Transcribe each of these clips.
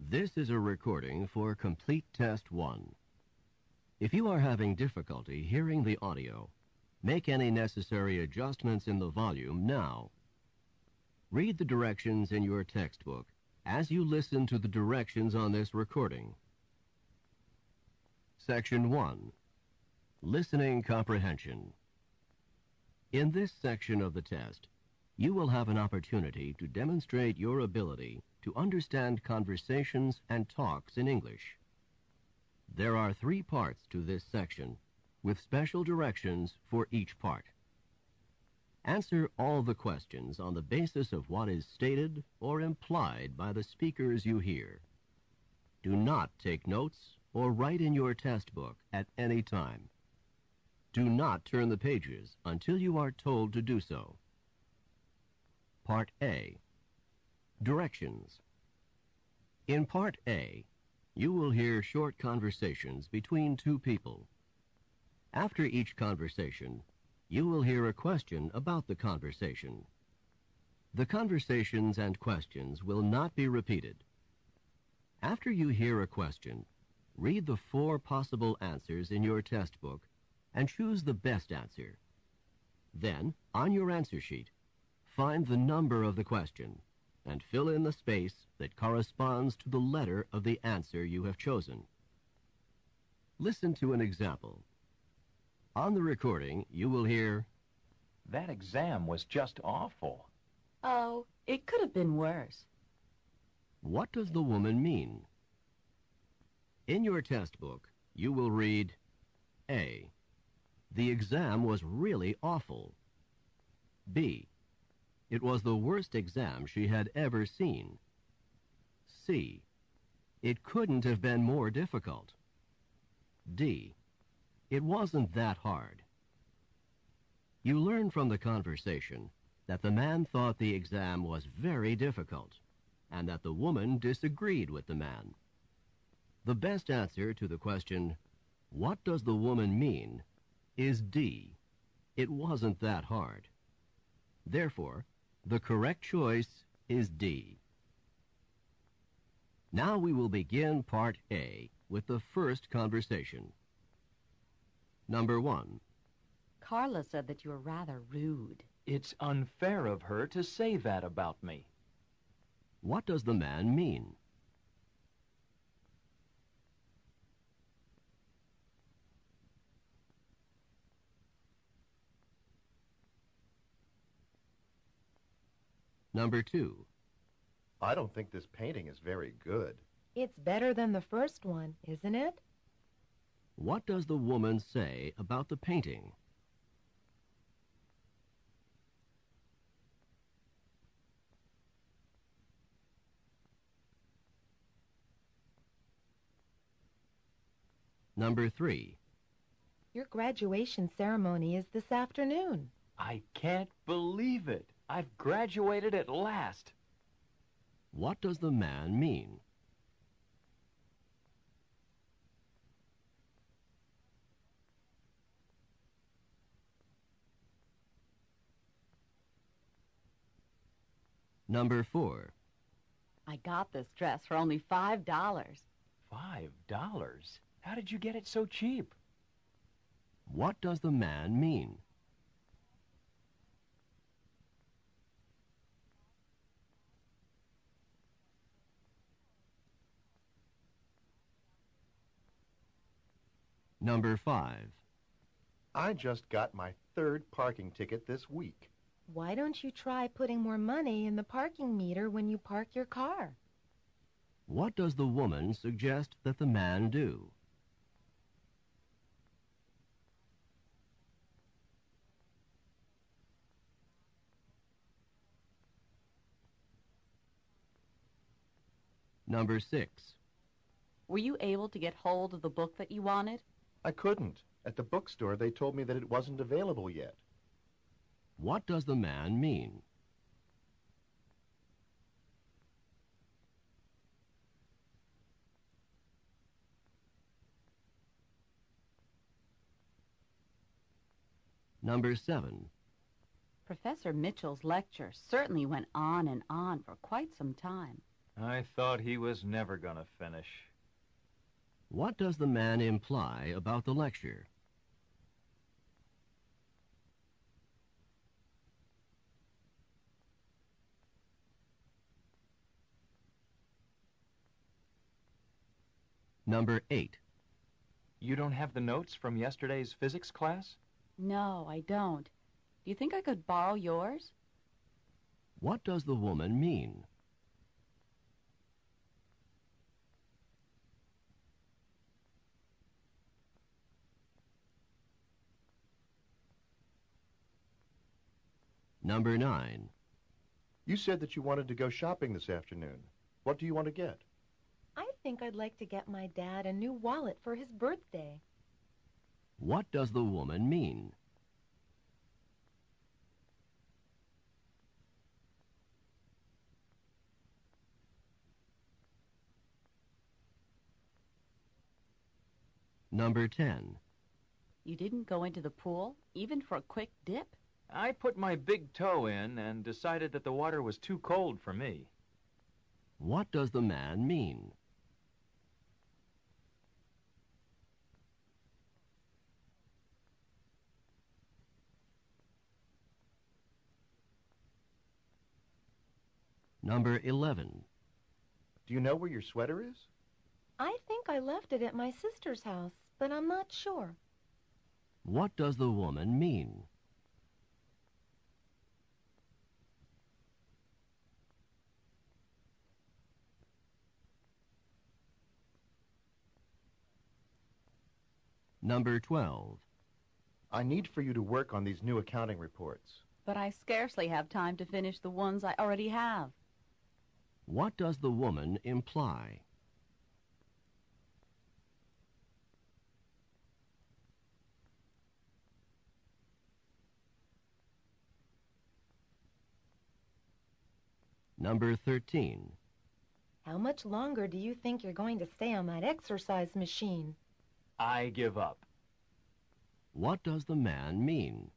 This is a recording for Complete Test 1. If you are having difficulty hearing the audio, make any necessary adjustments in the volume now. Read the directions in your textbook as you listen to the directions on this recording. Section 1. Listening Comprehension. In this section of the test, you will have an opportunity to demonstrate your ability to understand conversations and talks in English. There are 3 parts to this section, with special directions for each part. Answer all the questions on the basis of what is stated or implied by the speakers you hear. Do not take notes or write in your test book at any time. Do not turn the pages until you are told to do so. Part A. Directions. In Part A, you will hear short conversations between 2 people. After each conversation, you will hear a question about the conversation. The conversations and questions will not be repeated. After you hear a question, read the 4 possible answers in your test book and choose the best answer. Then, on your answer sheet, find the number of the question and fill in the space that corresponds to the letter of the answer you have chosen. Listen to an example. On the recording, you will hear, "That exam was just awful." Oh, it could have been worse. "What does the woman mean?" In your test book, you will read, A. The exam was really awful. B. It was the worst exam she had ever seen. C. It couldn't have been more difficult. D. It wasn't that hard. You learn from the conversation that the man thought the exam was very difficult and that the woman disagreed with the man. The best answer to the question, "What does the woman mean?" is D. It wasn't that hard. Therefore, the correct choice is D. Now we will begin Part A with the first conversation. Number 1. Carla said that you were rather rude. It's unfair of her to say that about me. What does the man mean? Number 2. I don't think this painting is very good. It's better than the first one, isn't it? What does the woman say about the painting? Number 3. Your graduation ceremony is this afternoon. I can't believe it. I've graduated at last. What does the man mean? Number 4. I got this dress for only $5. $5? How did you get it so cheap? What does the man mean? Number 5. I just got my 3rd parking ticket this week. Why don't you try putting more money in the parking meter when you park your car? What does the woman suggest that the man do? Number 6. Were you able to get hold of the book that you wanted? I couldn't. At the bookstore, they told me that it wasn't available yet. What does the man mean? Number 7. Professor Mitchell's lecture certainly went on and on for quite some time. I thought he was never gonna finish. What does the man imply about the lecture? Number 8. You don't have the notes from yesterday's physics class? No, I don't. Do you think I could borrow yours? What does the woman mean? Number 9. You said that you wanted to go shopping this afternoon. What do you want to get? I think I'd like to get my dad a new wallet for his birthday. What does the woman mean? Number 10. You didn't go into the pool, even for a quick dip? I put my big toe in and decided that the water was too cold for me. What does the man mean? Number 11. Do you know where your sweater is? I think I left it at my sister's house, but I'm not sure. What does the woman mean? Number 12. I need for you to work on these new accounting reports. But I scarcely have time to finish the ones I already have. What does the woman imply? Number 13. How much longer do you think you're going to stay on that exercise machine? I give up. What does the man mean?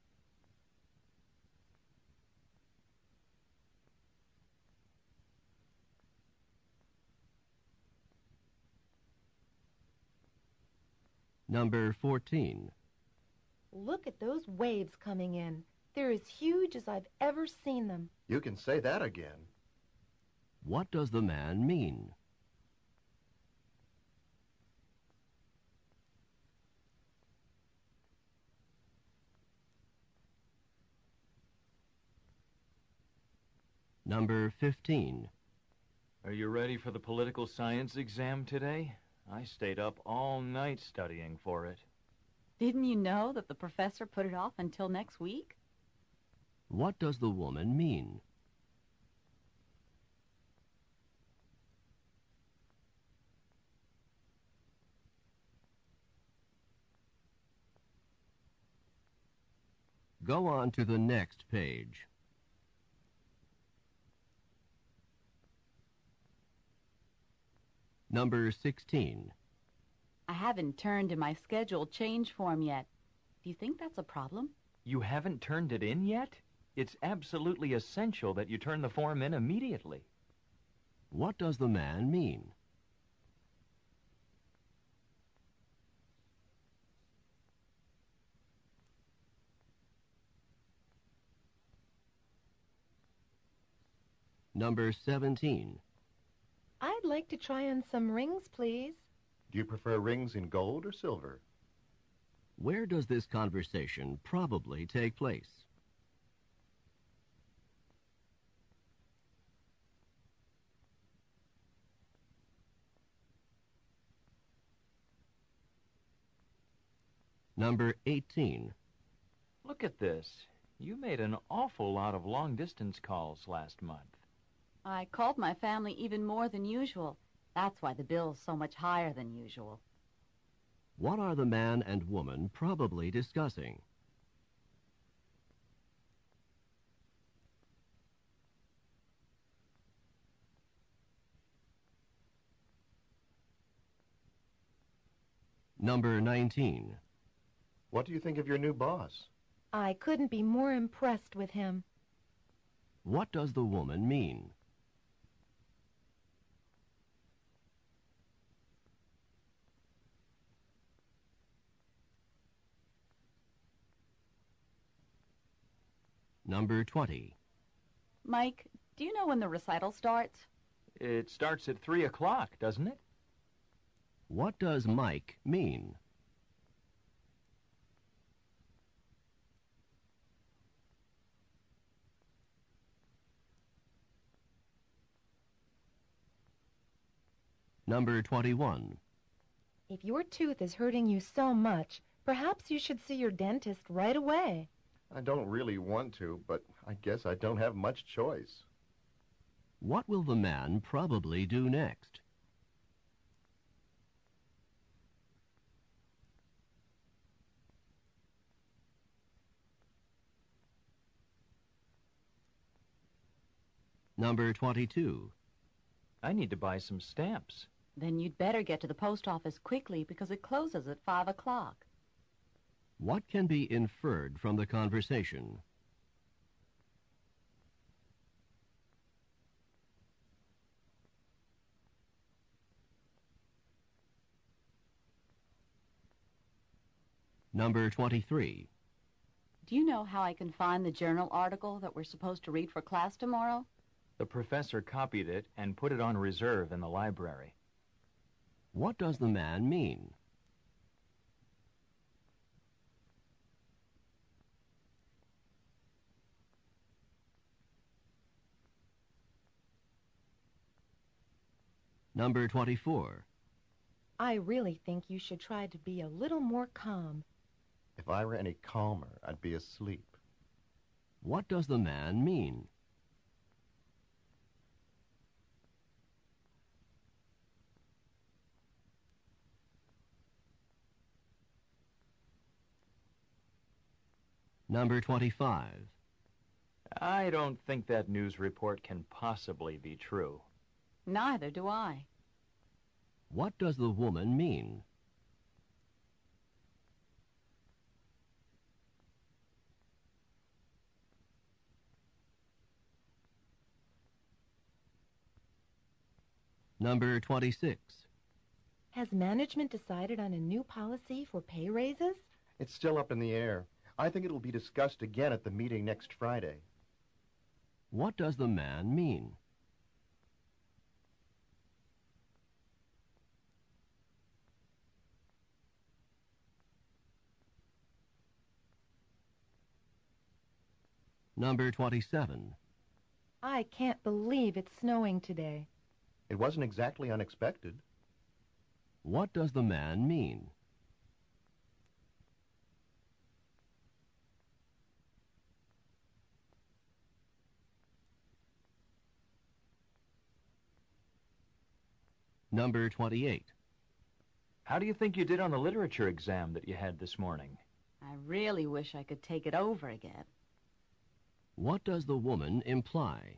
Number 14. Look at those waves coming in. They're as huge as I've ever seen them. You can say that again. What does the man mean? Number 15. Are you ready for the political science exam today? I stayed up all night studying for it. Didn't you know that the professor put it off until next week? What does the woman mean? Go on to the next page. Number 16. I haven't turned in my scheduled change form yet. Do you think that's a problem? You haven't turned it in yet? It's absolutely essential that you turn the form in immediately. What does the man mean? Number 17. I'd like to try on some rings, please. Do you prefer rings in gold or silver? Where does this conversation probably take place? Number 18. Look at this. You made an awful lot of long-distance calls last month. I called my family even more than usual. That's why the bill's so much higher than usual. What are the man and woman probably discussing? Number 19. What do you think of your new boss? I couldn't be more impressed with him. What does the woman mean? Number 20. Mike, do you know when the recital starts? It starts at 3 o'clock, doesn't it? What does Mike mean? Number 21. If your tooth is hurting you so much, perhaps you should see your dentist right away. I don't really want to, but I guess I don't have much choice. What will the man probably do next? Number 22. I need to buy some stamps. Then you'd better get to the post office quickly because it closes at 5 o'clock. What can be inferred from the conversation? Number 23. Do you know how I can find the journal article that we're supposed to read for class tomorrow? The professor copied it and put it on reserve in the library. What does the man mean? Number 24. I really think you should try to be a little more calm. If I were any calmer, I'd be asleep. What does the man mean? Number 25. I don't think that news report can possibly be true. Neither do I. What does the woman mean? Number 26. Has management decided on a new policy for pay raises? It's still up in the air. I think it'll be discussed again at the meeting next Friday. What does the man mean? Number 27. I can't believe it's snowing today. It wasn't exactly unexpected. What does the man mean? Number 28. How do you think you did on the literature exam that you had this morning? I really wish I could take it over again. What does the woman imply?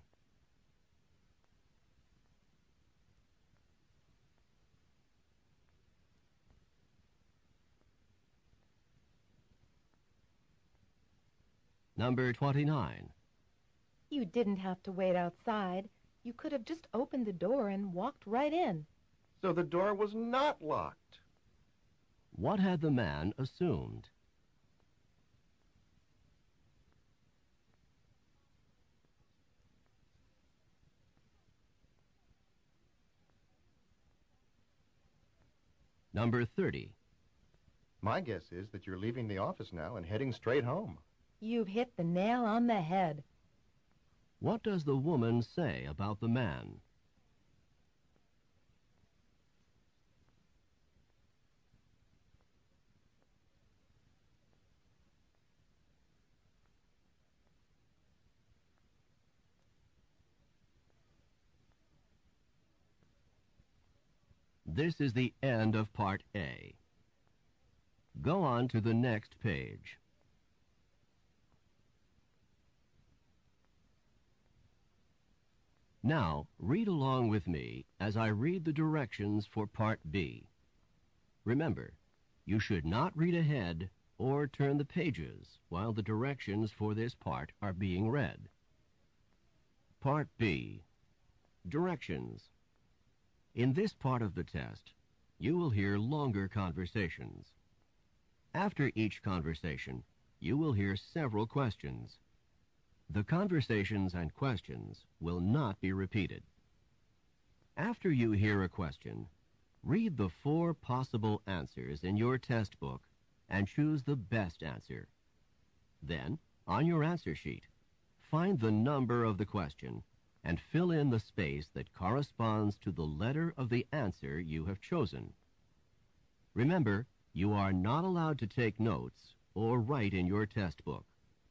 Number 29. You didn't have to wait outside. You could have just opened the door and walked right in. So the door was not locked. What had the man assumed? Number 30. My guess is that you're leaving the office now and heading straight home. You've hit the nail on the head. What does the woman say about the man? This is the end of Part A. Go on to the next page. Now, read along with me as I read the directions for Part B. Remember, you should not read ahead or turn the pages while the directions for this part are being read. Part B. Directions. In this part of the test, you will hear longer conversations. After each conversation, you will hear several questions. The conversations and questions will not be repeated. After you hear a question, read the 4 possible answers in your test book and choose the best answer. Then, on your answer sheet, find the number of the question and fill in the space that corresponds to the letter of the answer you have chosen. Remember, you are not allowed to take notes or write in your test book.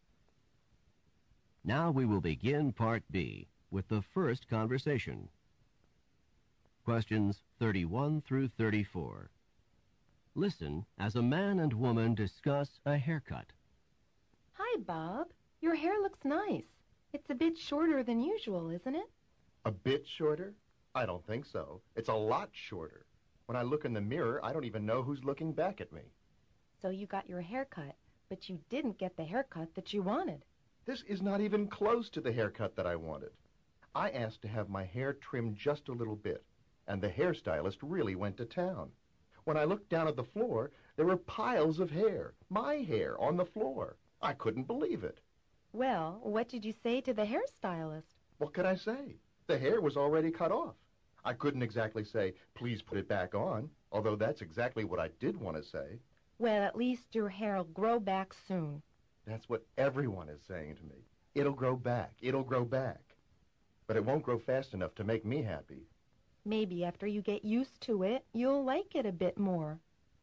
Now we will begin Part B with the first conversation. Questions 31 through 34. Listen as a man and woman discuss a haircut. Hi, Bob. Your hair looks nice. It's a bit shorter than usual, isn't it? A bit shorter? I don't think so. It's a lot shorter. When I look in the mirror, I don't even know who's looking back at me. So you got your hair cut, but you didn't get the haircut that you wanted. This is not even close to the haircut that I wanted. I asked to have my hair trimmed just a little bit, and the hairstylist really went to town. When I looked down at the floor, there were piles of hair, my hair, on the floor. I couldn't believe it. Well, what did you say to the hairstylist? What could I say? The hair was already cut off. I couldn't exactly say, please put it back on, although that's exactly what I did want to say. Well, at least your hair'll grow back soon. That's what everyone is saying to me. It'll grow back. It'll grow back. But it won't grow fast enough to make me happy. Maybe after you get used to it, you'll like it a bit more.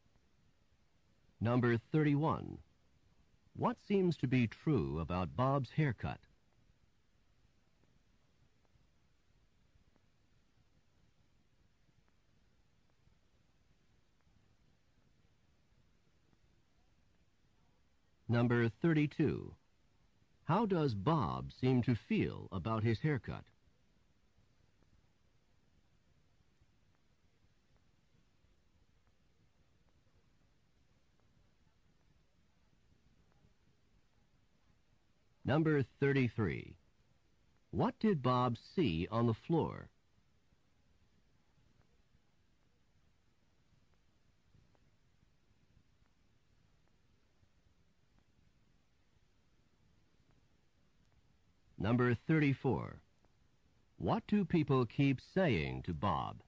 Number 31. What seems to be true about Bob's haircut? Number 32. How does Bob seem to feel about his haircut? Number 33. What did Bob see on the floor? Number 34. What do people keep saying to Bob?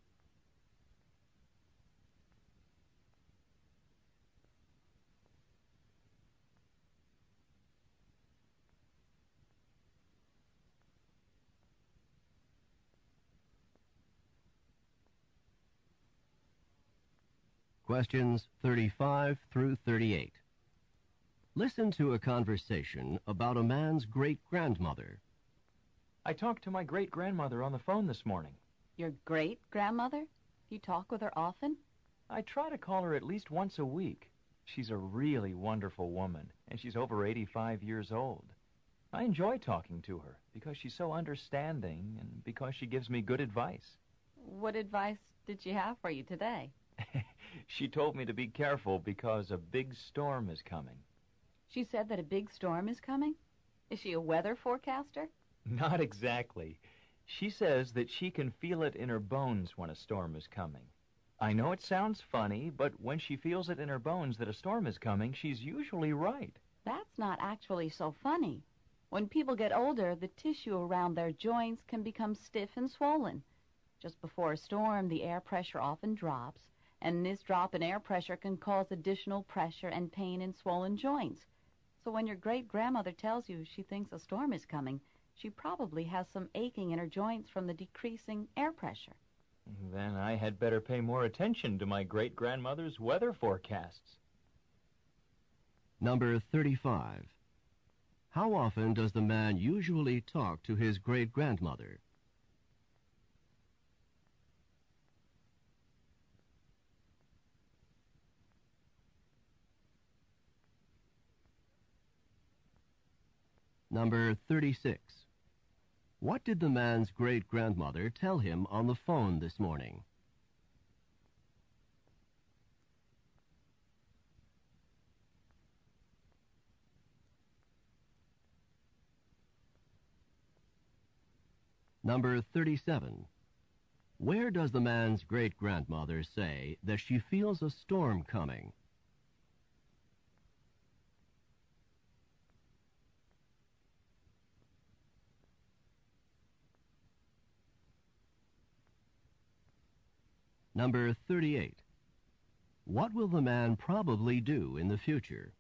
Questions 35 through 38. Listen to a conversation about a man's great-grandmother. I talked to my great-grandmother on the phone this morning. Your great-grandmother? You talk with her often? I try to call her at least once a week. She's a really wonderful woman, and she's over 85 years old. I enjoy talking to her because she's so understanding and because she gives me good advice. What advice did she have for you today? She told me to be careful because a big storm is coming. She said that a big storm is coming? Is she a weather forecaster? Not exactly. She says that she can feel it in her bones when a storm is coming. I know it sounds funny, but when she feels it in her bones that a storm is coming, she's usually right. That's not actually so funny. When people get older, the tissue around their joints can become stiff and swollen. Just before a storm, the air pressure often drops, and this drop in air pressure can cause additional pressure and pain in swollen joints. So when your great-grandmother tells you she thinks a storm is coming, she probably has some aching in her joints from the decreasing air pressure. Then I had better pay more attention to my great-grandmother's weather forecasts. Number 35. How often does the man usually talk to his great-grandmother? Number 36. What did the man's great-grandmother tell him on the phone this morning? Number 37. Where does the man's great-grandmother say that she feels a storm coming? Number 38. What will the man probably do in the future?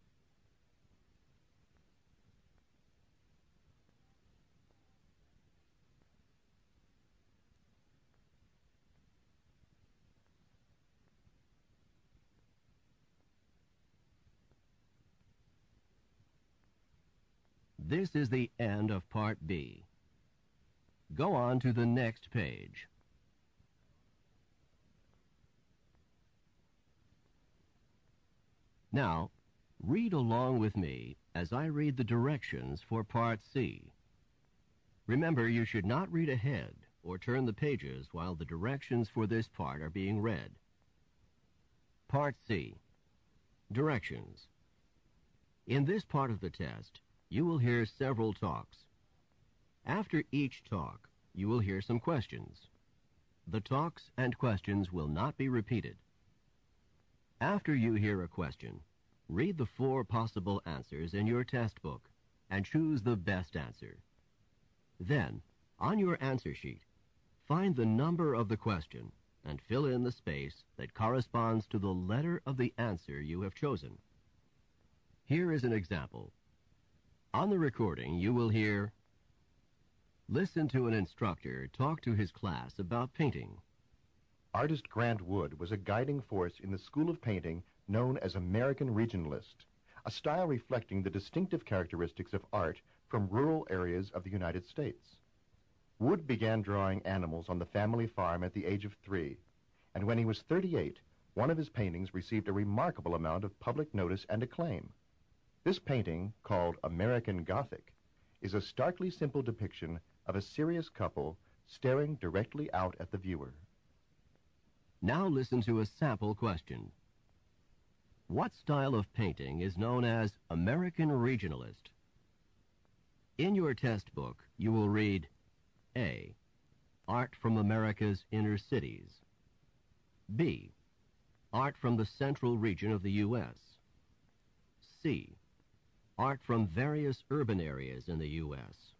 This is the end of Part B. Go on to the next page. Now, read along with me as I read the directions for Part C. Remember, you should not read ahead or turn the pages while the directions for this part are being read. Part C. Directions. In this part of the test, you will hear several talks. After each talk, you will hear some questions. The talks and questions will not be repeated. After you hear a question, read the 4 possible answers in your test book and choose the best answer. Then, on your answer sheet, find the number of the question and fill in the space that corresponds to the letter of the answer you have chosen. Here is an example. On the recording, you will hear, "Listen to an instructor talk to his class about painting." Artist Grant Wood was a guiding force in the school of painting known as American Regionalist, a style reflecting the distinctive characteristics of art from rural areas of the United States. Wood began drawing animals on the family farm at the age of 3, and when he was 38, one of his paintings received a remarkable amount of public notice and acclaim. This painting, called American Gothic, is a starkly simple depiction of a serious couple staring directly out at the viewer. Now listen to a sample question. What style of painting is known as American Regionalist? In your test book, you will read A. Art from America's inner cities. B. Art from the central region of the U.S. C. Art from various urban areas in the U.S.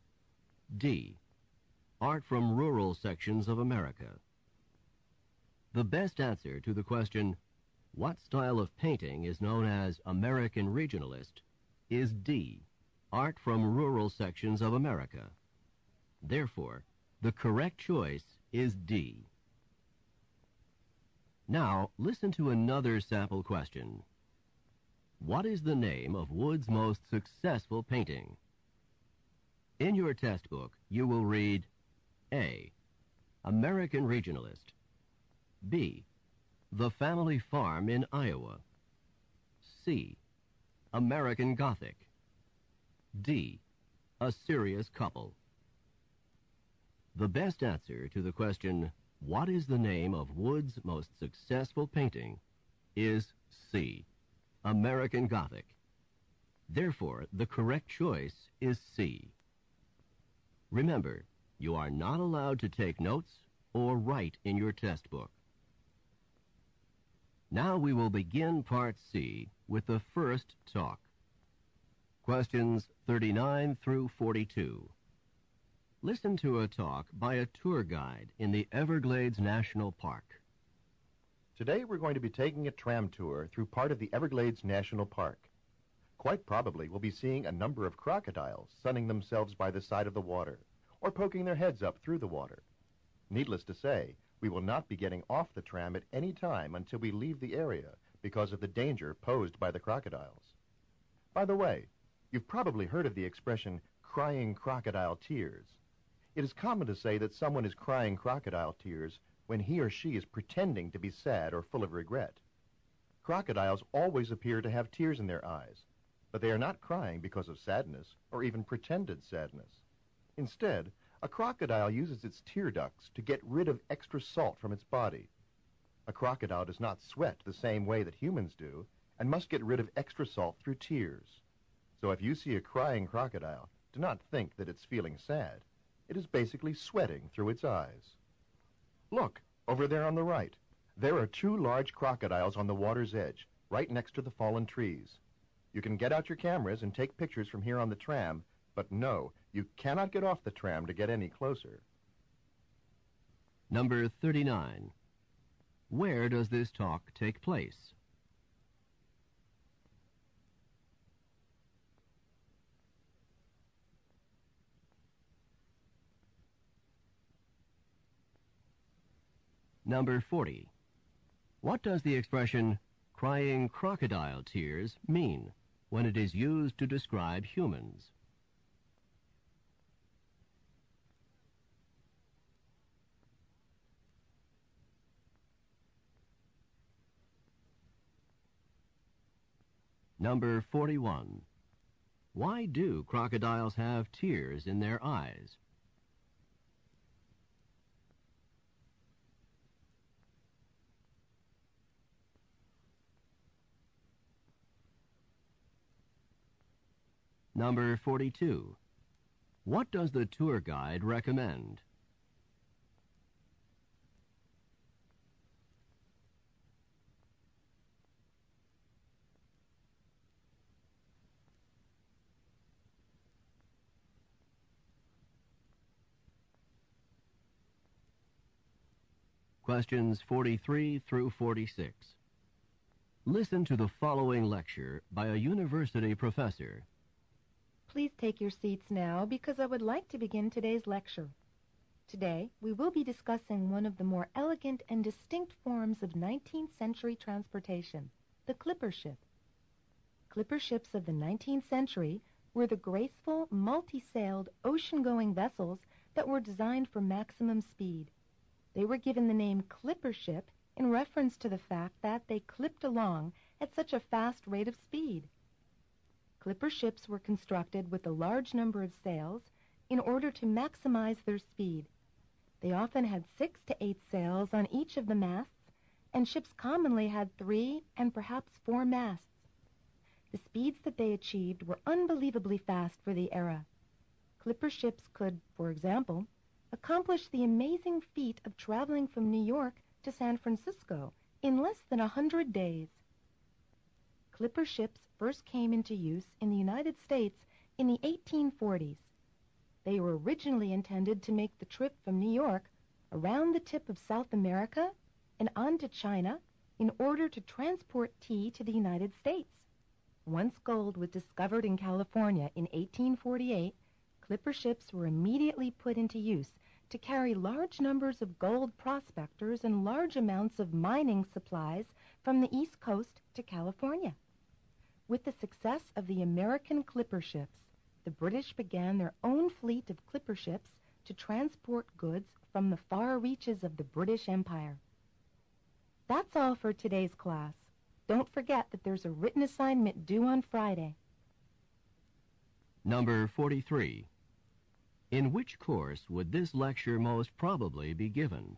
D. Art from rural sections of America. The best answer to the question, what style of painting is known as American Regionalist, is D. Art from rural sections of America. Therefore, the correct choice is D. Now, listen to another sample question. What is the name of Wood's most successful painting? In your test book, you will read A. American Regionalist. B. The Family Farm in Iowa. C. American Gothic. D. A Serious Couple. The best answer to the question, what is the name of Wood's most successful painting, is C. American Gothic. Therefore, the correct choice is C. Remember, you are not allowed to take notes or write in your test book. Now we will begin Part C with the first talk. Questions 39 through 42. Listen to a talk by a tour guide in the Everglades National Park. Today we're going to be taking a tram tour through part of the Everglades National Park. Quite probably we'll be seeing a number of crocodiles sunning themselves by the side of the water or poking their heads up through the water. Needless to say, we will not be getting off the tram at any time until we leave the area because of the danger posed by the crocodiles. By the way, you've probably heard of the expression crying crocodile tears. It is common to say that someone is crying crocodile tears when he or she is pretending to be sad or full of regret. Crocodiles always appear to have tears in their eyes, but they are not crying because of sadness or even pretended sadness. Instead, a crocodile uses its tear ducts to get rid of extra salt from its body. A crocodile does not sweat the same way that humans do and must get rid of extra salt through tears. So if you see a crying crocodile, do not think that it's feeling sad. It is basically sweating through its eyes. Look, over there on the right. There are 2 large crocodiles on the water's edge, right next to the fallen trees. You can get out your cameras and take pictures from here on the tram, but no, you cannot get off the tram to get any closer. Number 39. Where does this talk take place? Number 40. What does the expression crying crocodile tears mean when it is used to describe humans? Number 41. Why do crocodiles have tears in their eyes? Number 42. What does the tour guide recommend? Questions 43 through 46. Listen to the following lecture by a university professor. Please take your seats now because I would like to begin today's lecture. Today, we will be discussing one of the more elegant and distinct forms of 19th century transportation, the clipper ship. Clipper ships of the 19th century were the graceful, multi-sailed, ocean-going vessels that were designed for maximum speed. They were given the name clipper ship in reference to the fact that they clipped along at such a fast rate of speed. Clipper ships were constructed with a large number of sails in order to maximize their speed. They often had 6 to 8 sails on each of the masts, and ships commonly had 3 and perhaps 4 masts. The speeds that they achieved were unbelievably fast for the era. Clipper ships could, for example, accomplish the amazing feat of traveling from New York to San Francisco in less than 100 days. Clipper ships first came into use in the United States in the 1840s. They were originally intended to make the trip from New York around the tip of South America and on to China in order to transport tea to the United States. Once gold was discovered in California in 1848, clipper ships were immediately put into use to carry large numbers of gold prospectors and large amounts of mining supplies from the East Coast to California. With the success of the American clipper ships, the British began their own fleet of clipper ships to transport goods from the far reaches of the British Empire. That's all for today's class. Don't forget that there's a written assignment due on Friday. Number 43. In which course would this lecture most probably be given?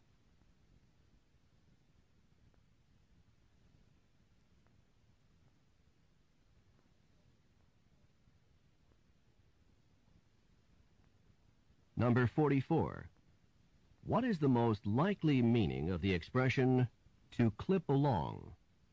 Number 44. What is the most likely meaning of the expression to clip along?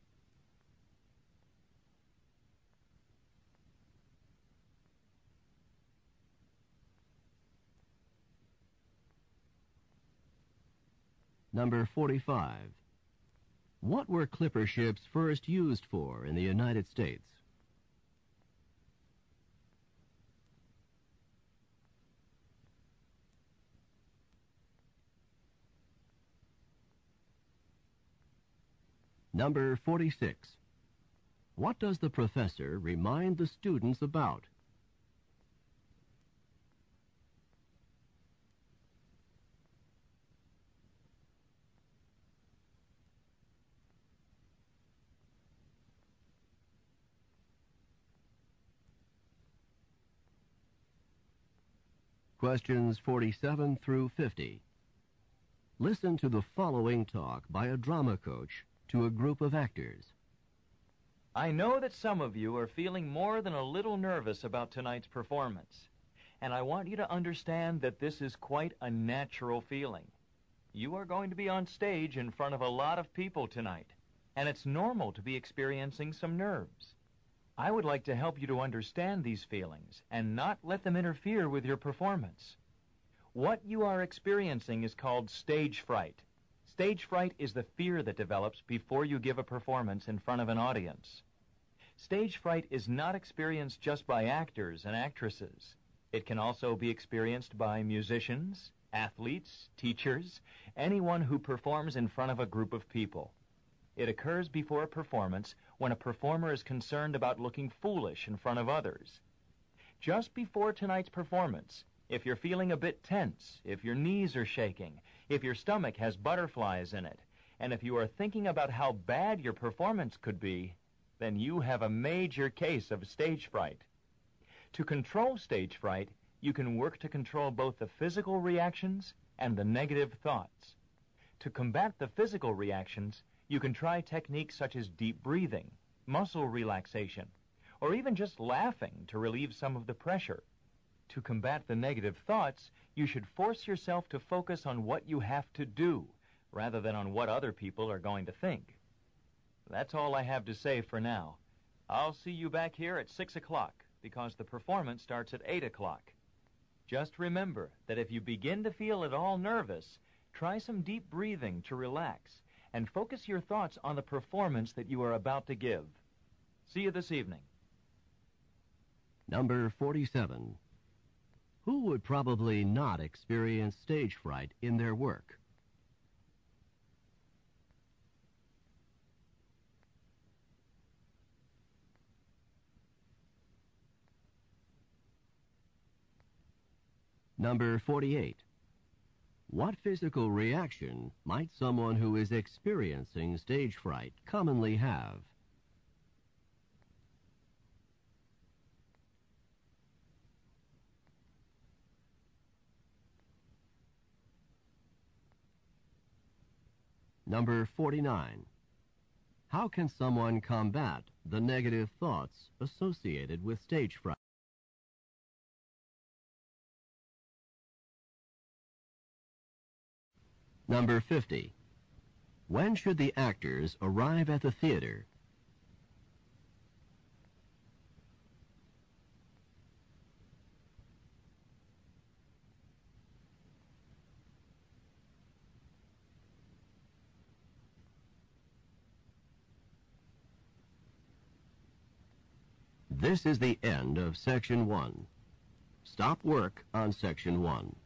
Number 45. What were clipper ships first used for in the United States? Number 46. What does the professor remind the students about? Questions 47 through 50. Listen to the following talk by a drama coach to a group of actors. I know that some of you are feeling more than a little nervous about tonight's performance, and I want you to understand that this is quite a natural feeling. You are going to be on stage in front of a lot of people tonight, and it's normal to be experiencing some nerves. I would like to help you to understand these feelings and not let them interfere with your performance. What you are experiencing is called stage fright. Stage fright is the fear that develops before you give a performance in front of an audience. Stage fright is not experienced just by actors and actresses. It can also be experienced by musicians, athletes, teachers, anyone who performs in front of a group of people. It occurs before a performance when a performer is concerned about looking foolish in front of others. Just before tonight's performance, if you're feeling a bit tense, if your knees are shaking, if your stomach has butterflies in it, and if you are thinking about how bad your performance could be, then you have a major case of stage fright. To control stage fright, you can work to control both the physical reactions and the negative thoughts. To combat the physical reactions, you can try techniques such as deep breathing, muscle relaxation, or even just laughing to relieve some of the pressure. To combat the negative thoughts, you should force yourself to focus on what you have to do, rather than on what other people are going to think. That's all I have to say for now. I'll see you back here at 6 o'clock, because the performance starts at 8 o'clock. Just remember that if you begin to feel at all nervous, try some deep breathing to relax, and focus your thoughts on the performance that you are about to give. See you this evening. Number 47. Who would probably not experience stage fright in their work? Number 48. What physical reaction might someone who is experiencing stage fright commonly have? Number 49. How can someone combat the negative thoughts associated with stage fright? Number 50. When should the actors arrive at the theater? This is the end of Section 1. Stop work on Section 1.